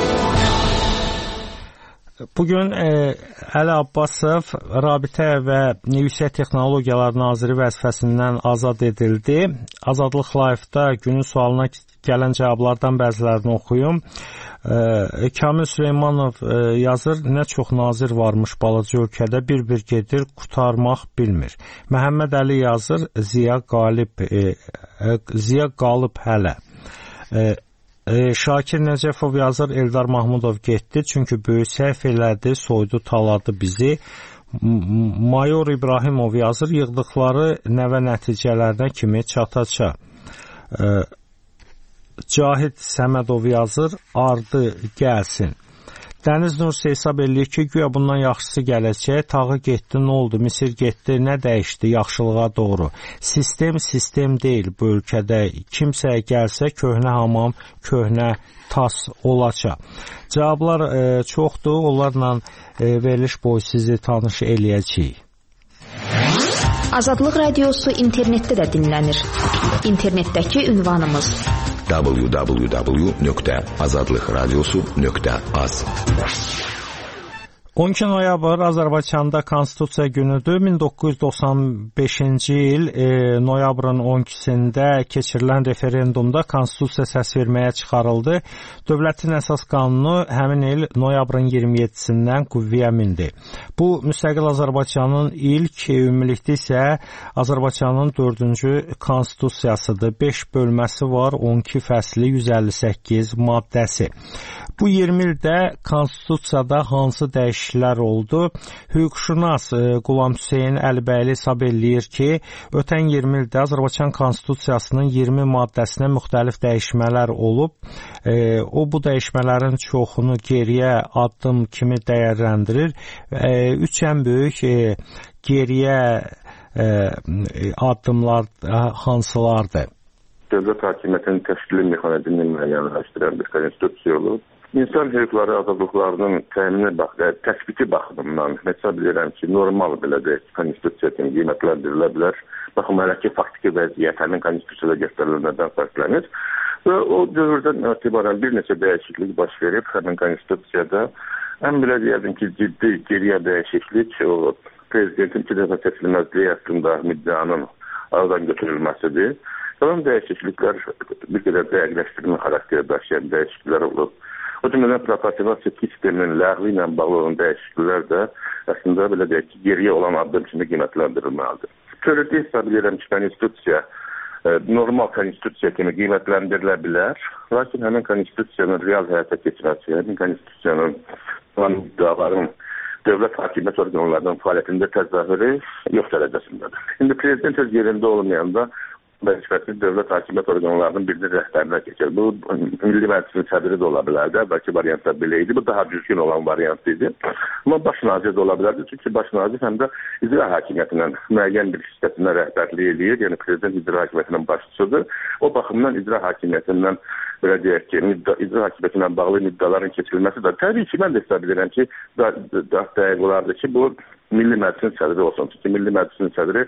Speaker 5: Bugün e, Əli Abbasov Rabitə və Yüksək Texnologiyalar Naziri vəzifəsindən azad edildi. Azadlıq Live-da günün sualına gələn cavablardan bəzilərini oxuyum. E, Kamil Süleymanov e, yazır, nə çox nazir varmış balaca ölkədə, bir-bir gedir, qutarmaq bilmir. Məhəmməd Əli yazır, Ziya qalib, e, e, Ziya qalıb hələ. E, Şakir Nəcəfov yazır, Eldar Mahmudov getdi, çünki böyük səhv elədi, soydu, taladı bizi. Mayor İbrahimov yazır, yığdıqları nəvə nəticələrinə kimi çataça. Cahid Səmədov yazır, ardı gəlsin. Dəniz Nursi hesab eləyir ki, güya bundan yaxşısı gələcək, tağı getdi, nə oldu, Misir getdi, nə dəyişdi, yaxşılığa doğru. Sistem sistem deyil bu ölkədə, kimsəyə gəlsə köhnə hamam, köhnə tas olacaq. Cavablar e, çoxdur, onlarla e, veriliş boyu sizi tanış eləyəcəyik.
Speaker 6: Azadlıq Radiosu internetdə də dinlənir. İnternetdəki ünvanımız
Speaker 9: w w w nöqtə azadlıqradiosu nöqtə az.
Speaker 5: on iki noyabr Azərbaycanda Konstitusiya günüdür. min doqquz yüz doxsan beşinci il e, noyabrın on ikisində keçirilən referendumda Konstitusiya səs verməyə çıxarıldı. Dövlətin əsas qanunu həmin il noyabrın iyirmi yeddisindən qüvvəyə mindi. Bu, müstəqil Azərbaycanın ilk, ümumilikdə isə Azərbaycanın dördüncü konstitusiyasıdır. beş bölməsi var, on iki fəsli, yüz əlli səkkiz maddəsi. Bu iyirmi ildə Konstitusiyada hansı dəyişikliklər oldu? Hüquqşünas Qulam Hüseyn Əlibəyli hesab eləyir ki, ötən iyirmi ildə Azərbaycan Konstitusiyasının iyirmi maddəsinə müxtəlif dəyişmələr olub. E, o, bu dəyişmələrin çoxunu geriyə addım kimi dəyərləndirir. E, üç ən böyük e, geriyə e, addımlar hansılardır?
Speaker 10: Dövlət hakimiyyətinin təşkili mexanizmini müəyyənləşdirən bir konstitusiya olub. İnsan hüquqları, azadlıqlarının təmini bax, təsbiti baxımından hesab edirəm ki, normal belə də konstitusiya kimi qiymətləndirilə bilər. Baxım, hələ ki, faktiki vəziyyət həmin konstitusiyada göstərilənlərdən fərqlənir. Və o dövrdən etibarən bir neçə dəyişiklik baş verib həmin konstitusiyada. Ən belə deyərdim ki, ciddi geriyə dəyişiklik o prezidentin iki dəfə seçilməzliyi haqqında müddianın aradan götürülməsidir. Qalan dəyişikliklər bir qədər dəqiqləşdirmə xarakteri daşıyan dəyişikliklər olub. O cümlədən proporsional seçki sisteminin ləğvi ilə bağlı olan dəyişikliklər də əslində belə deyək ki, geriyə olan addım kimi qiymətləndirilməlidir. Törədə hesab edirəm ki, konstitusiya normal konstitusiya kimi qiymətləndirilə bilər. Lakin həmin konstitusiyanın real həyata keçirməsi, həmin konstitusiyanın iddiaların dövlət hakimiyyət orqanlarının fəaliyyətində təzahürü yox dərəcəsindədir. İndi prezident öz yerində olmayanda vəzifəsi dövlət hakimiyyət orqanlarının birinin rəhbərinə keçir. Bu, Milli Məclisin sədri də ola bilərdi. Bəlkə variantlar belə idi. Bu, daha düzgün olan variant idi. Amma baş nazir də ola bilərdi. Çünki baş nazir həm də icra hakimiyyətindən müəyyən bir hissəsindən rəhbərlik edir. Yəni, prezident icra hakimiyyətinin başçısıdır. O baxımdan icra hakimiyyətindən belə deyək ki, icra hakimiyyətindən bağlı müddaların keçirilməsi də təbii ki, mən də hesab edirəm ki, daha dəqiq olardı ki, bu Milli Məclisin sədri olsun. Çünki Milli Məclisin sədri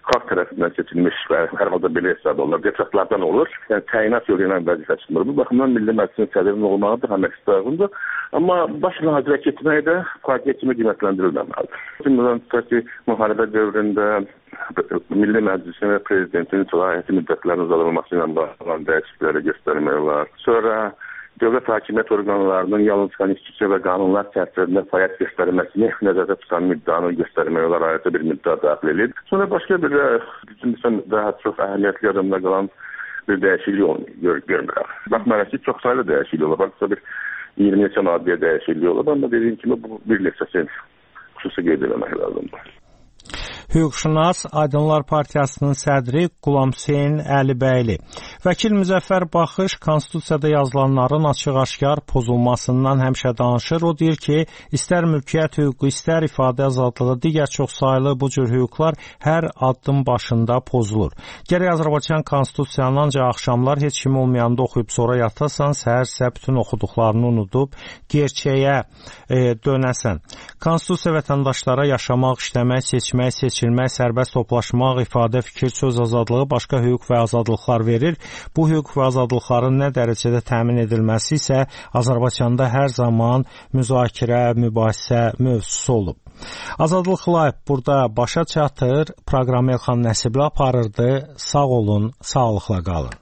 Speaker 18: xalq tərəfindən seçilmiş və hər halda belə hesab olunur, deputatlardan olur. Yəni təyinat yolu ilə vəzifə seçilir. Bu baxımdan Milli Məclisin sədrinin olmağı da həm əksizdir. Amma baş nazirə getmək də partiya kimi qiymətləndirilməməlidir. Bundan tutaq ki, müharibə dövründə Milli Məclisin və prezidentin səlahiyyəti müddətlərinin uzadılması ilə bağlı dəyişiklikləri göstərmək olar. Sonra dövlət hakimiyyət orqanlarının yalnız konstitusiya və qanunlar çərçivəsində fəaliyyət göstərməsini nəzərdə tutan müddanı göstərmək olar, ayrıca bir müdda daxil edilib. Sonra başqa bir bizim daha çox əhəmiyyətli adamda qalan bir dəyişiklik olmuyor, görmürəm. Baxmayaraq ki, çox sayılı dəyişiklik olub. Baxsa bir iyirmi neçə maddiyə dəyişiklik olub, amma dediyim kimi bu bir neçəsini xüsusi qeyd etmək lazımdır.
Speaker 5: Hüquqşünas Aydınlar Partiyasının sədri Qulam Hüseyn Əlibəyli. Vəkil Müzəffər Baxış konstitusiyada yazılanların açıq-aşkar pozulmasından həmişə danışır. O deyir ki, istər mülkiyyət hüququ, istər ifadə azadlığı, digər çoxsaylı bu cür hüquqlar hər addım başında pozulur. Gərək Azərbaycan konstitusiyanı ancaq axşamlar heç kim olmayanda oxuyub sonra yatasan, səhər-səhər bütün oxuduqlarını unudub gerçəyə e, dönəsən. Konstitusiya vətəndaşlara yaşamaq, işləmək, seçmək, seçilmək, sərbəst toplaşmaq, ifadə, fikir, söz azadlığı, başqa hüquq və azadlıqlar verir. Bu hüquq və azadlıqların nə dərəcədə təmin edilməsi isə Azərbaycanda hər zaman müzakirə, mübahisə mövzusu olub. Azadlıq Live burada başa çatır. Proqramı Elxan Nəsibli aparırdı. Sağ olun, sağlıqla qalın.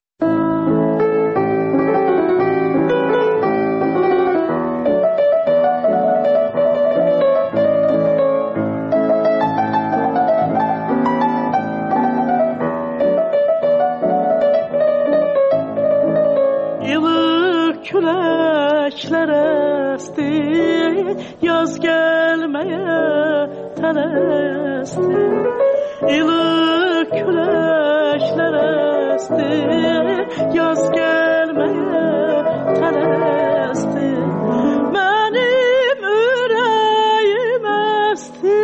Speaker 19: Küləklər əsti, yaz gəlməyə tələsdi. İlıq küləklər əsti, yaz gəlməyə tələsdi. Mənim ürəyim əsti,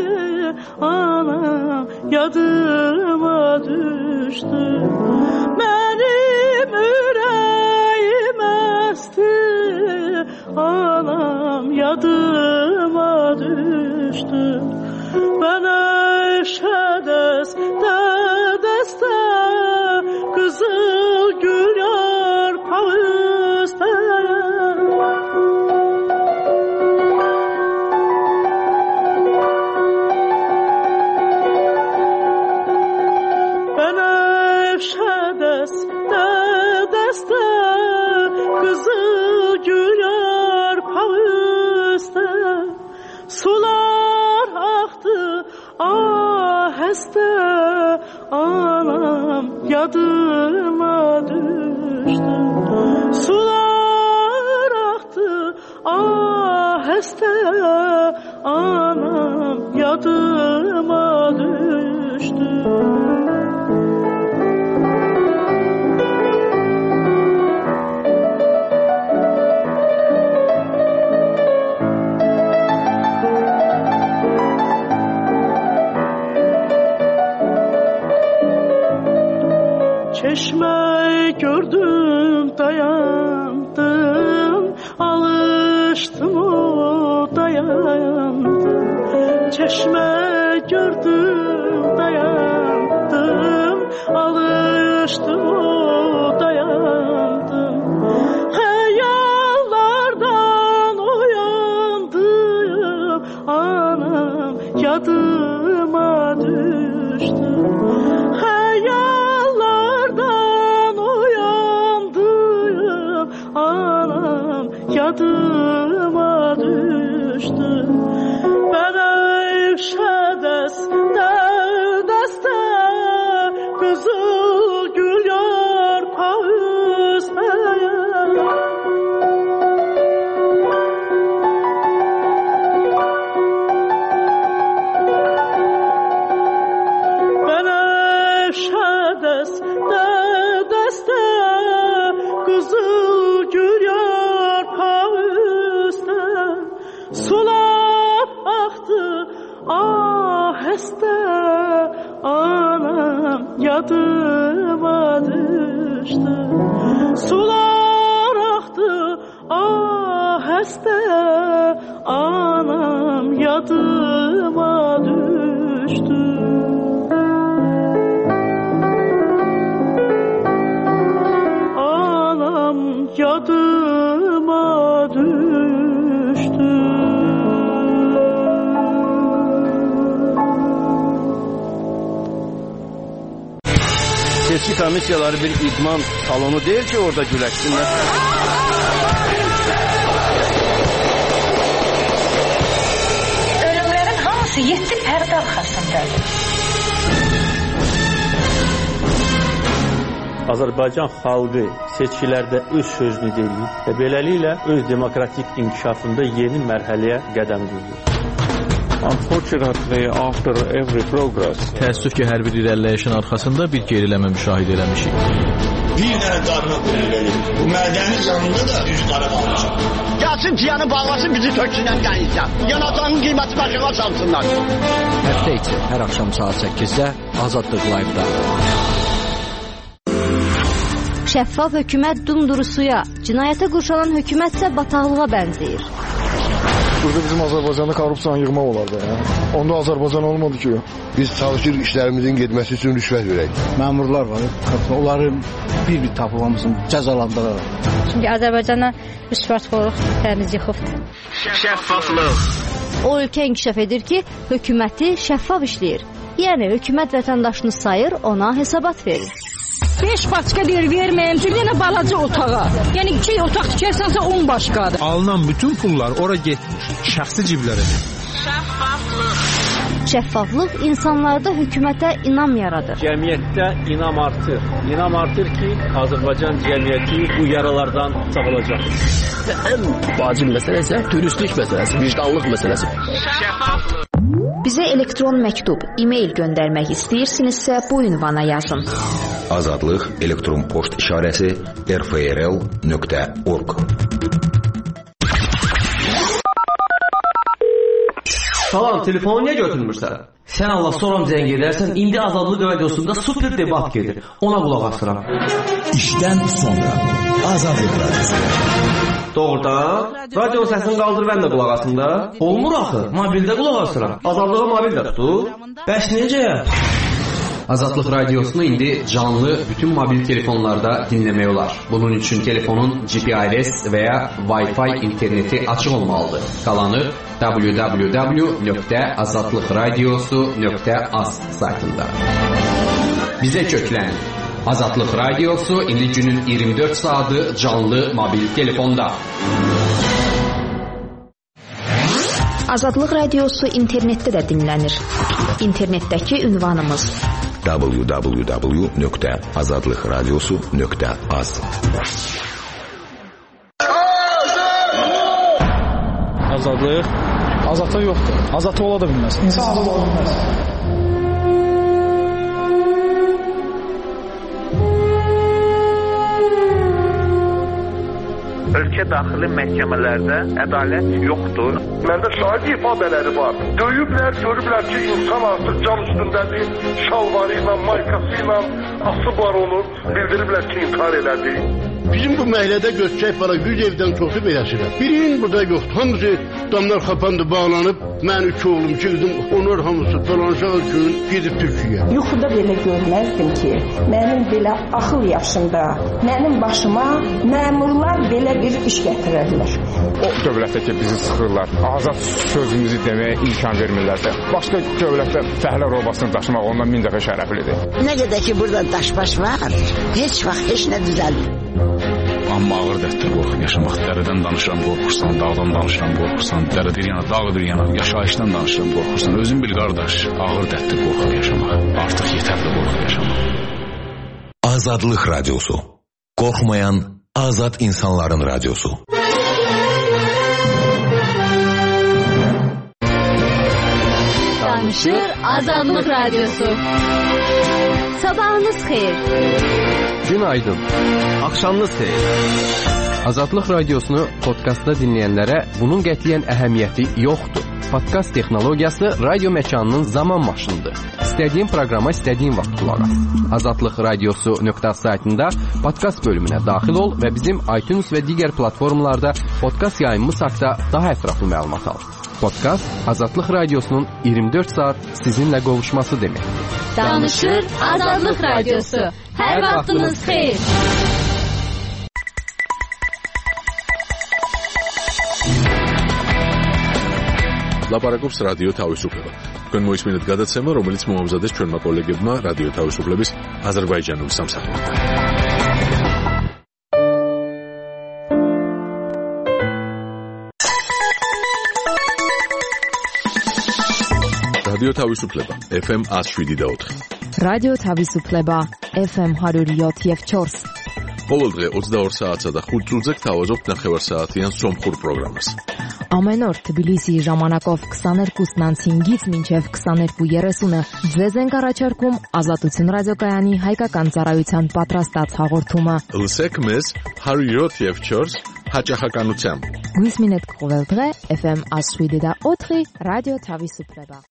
Speaker 19: anam yadıma düşdü. Mənim ürəyim əsti, anam yadıma düşdü. Bənəşə dəstə dəstə qızıl gül yarpağı üstə. Bənəşə dəstə dəstə qızıl gül yarpağı üstə. Sular axdı ahəstə, anam yadıma düşdü. Sular axdı ahəstə, anam yadıma düşdü. Çeşme gördüm dayandım, alıştım o dayandım. Çeşme gördüm dayandım, alıştım o dayandım. Hayallardan uyandım, anam yadıma düştü. Anam yadıma düştü. Bənəşə dəstə dəstə qızıl gül yarpağı üstə. Bənəşə dəstə dəstə qızıl gül yarpağı üstə. Sular axdı ahəstə, anam yadıma düşdü. Sular axdı ahəstə, anam yadıma düşdü.
Speaker 11: seçki komissiyaları bir idman salonu deyil ki, orada güləşsinlər.
Speaker 12: Ölümlərin hamısı yeddi pərdə arxasındadır.
Speaker 13: Azərbaycan xalqı seçkilərdə öz sözünü deyir və beləliklə öz demokratik inkişafında yeni mərhələyə qədəm qoyur.
Speaker 14: Unfortunately, after every progress,
Speaker 15: təəssüf ki, hər bir irəliləyişin arxasında bir geriləmə müşahidə eləmişik.
Speaker 16: Bir dənə qarına qoyulur. Bu mədənin yanında da üç qara qalmışam. Gəlsin ciyanı bağlasın, bizi töksünən dənizdən. Yanatanın qiyməti başına salsınlar.
Speaker 17: Həftə içi hər axşam saat səkkizdə Azadlıq Live-da.
Speaker 20: Şəffaf hökumət dumduru suya, cinayətə qurşalan hökumət isə bataqlığa bənzəyir.
Speaker 21: Burada bizim Azərbaycanda korrupsiyanı yığmaq olar da. Ya. Onda Azərbaycan olmadı ki.
Speaker 22: Biz çalışırıq işlərimizin getməsi üçün rüşvət verək.
Speaker 23: Məmurlar var, onların bir-bir tapılmasını cəzalandırırlar.
Speaker 24: Çünki Azərbaycana rüşvətxorluq təmiz yıxıbdır.
Speaker 13: Şəffaflıq.
Speaker 20: O ölkə inkişaf edir ki, hökuməti şəffaf işləyir. Yəni hökumət vətəndaşını sayır, ona hesabat verir.
Speaker 25: beş başqa deyir verməyim, bir dənə balaca otağa. Yəni iki otaq tikərsənsə on başqadır.
Speaker 26: Alınan bütün pullar ora getmir, şəxsi ciblərə.
Speaker 20: Şəffaflıq. Şəffaflıq insanlarda hökumətə inam yaradır.
Speaker 13: Cəmiyyətdə inam artır. İnam artır ki, Azərbaycan cəmiyyəti bu yaralardan sağalacaq.
Speaker 27: Ən vacib məsələ isə dürüstlük məsələsi, vicdanlıq məsələsi.
Speaker 6: Şəffaflıq. Bizə elektron məktub, e-mail göndərmək istəyirsinizsə bu ünvana yazın.
Speaker 9: Azadlıq elektron poçt işarəsi r f r l nöqtə org.
Speaker 28: Salam, telefonu niyə götürmürsən? Sən Allah soram zəng edərsən, indi Azadlıq radiosunda super debat gedir. Ona qulaq asıram.
Speaker 29: İşdən sonra Azadlıq radiosu.
Speaker 28: Doğrudan, radionun səsini qaldır, mən də qulaq asım da. Olmur axı, mobildə qulaq asıram. Azadlığa mobil də tutur. Bəs necə?
Speaker 30: Azadlıq radiosunu indi canlı bütün mobil telefonlarda dinləmək olar. Bunun üçün telefonun G P R S və ya Wi-Fi interneti açıq olmalıdır. Qalanı w w w nöqtə azadlıq radiosu nöqtə az saytında. Bizə köklən. Azadlıq radiosu indi günün iyirmi dörd saatı canlı mobil telefonda.
Speaker 6: Azadlıq radiosu internetdə də dinlənir. İnternetdəki ünvanımız
Speaker 9: w w w nöqtə azadlıq radiosu nöqtə az.
Speaker 21: Azadlıq? Azadlıq yoxdur. Azadlıq ola da bilməz. İnsanlıq ola bilməz.
Speaker 31: Ölkə daxili məhkəmələrdə ədalət yoxdur.
Speaker 32: Məndə şahid ifadələri var. Döyüblər, görüblər ki, insan artıq can üstündədir. Şalvarı ilə, maykası ilə asıblar onu. Bildiriblər ki, intihar elədi.
Speaker 33: Bizim bu məhəllədə göçəcək var, yüz evdən çoxu beləşirlər. Birinin burada yoxdur. Hamısı damlar xapandı, bağlanıb. Mən iki oğlum, iki qızım, onlar hamısı dolanacaq üçün gedib Türkiyəyə.
Speaker 34: Yuxuda belə görməzdim ki, mənim belə axıl yaşında, mənim başıma məmurlar belə bir iş gətirərlər.
Speaker 35: O dövlətdə ki, bizi sıxırlar, azad sözümüzü deməyə imkan vermirlərsə, başqa dövlətdə fəhlə robasını daşımaq ondan min dəfə şərəflidir.
Speaker 36: Nə qədər ki, burada daş-baş var, heç vaxt heç nə düzəlmir.
Speaker 37: Amma ağır dərddir qorxub yaşamaq. Dərədən danışıram, qorxursan, dağdan danışıram, qorxursan, dərə bir yana, dağ bir yana, yaşayışdan danışıram, qorxursan. Özün bil qardaş, ağır dərddir qorxub yaşamaq. Artıq yetərli qorxub yaşamaq.
Speaker 9: Azadlıq radiosu. Qorxmayan azad insanların radiosu.
Speaker 20: Danışır Azadlıq radiosu. Sabahınız xeyir.
Speaker 30: Günaydın.
Speaker 28: Axşamınız xeyir.
Speaker 30: Azadlıq radiosunu podkastda dinləyənlərə bunun qətiyyən əhəmiyyəti yoxdur. Podkast texnologiyası radio məkanının zaman maşınıdır. İstədiyin proqrama istədiyin vaxt qulaq as. azadlıq radiosu nöqtə az saytında podkast bölümünə daxil ol və bizim iTunes və digər platformalarda podkast yayımımız haqqında daha ətraflı məlumat al. Podkast Azadlıq radiosunun iyirmi dörd saat sizinlə qovuşması deməkdir.
Speaker 20: Danışır Azadlıq radiosu. Hər vaxtınız xeyir.
Speaker 1: ლაპარაკობს რადიო თავისუფლება. თქვენ მოისმინეთ გადაცემა, რომელიც მოამზადეს ჩვენმა კოლეგებმა რადიო თავისუფლების აზერბაიჯანულ სამსახურთან. რადიო თავისუფლება ეფ ემ one oh seven და four.
Speaker 2: რადიო თავისუფლება ეფ ემ one oh seven და four.
Speaker 1: ყოველ დღე ოცდაორ საათსა და ხუთ წუთზე გთავაზობთ ნახევარსაათიან სომხურ პროგრამას.
Speaker 2: Ամեն օր Թբիլիսի ժամանակով twenty-two հինգից մինչև twenty-two thirty-ը ձեզ ենք առաջարկում Ազատություն ռադիոկայանի հայկական ծառայության պատրաստած հաղորդումը։
Speaker 1: Լսեք մեզ one oh seven და four հաճախականությամբ։
Speaker 2: Գույս մինետ կողել დღե էֆ էմ one oh seven და four ռադիո Թավիսուպլեբա։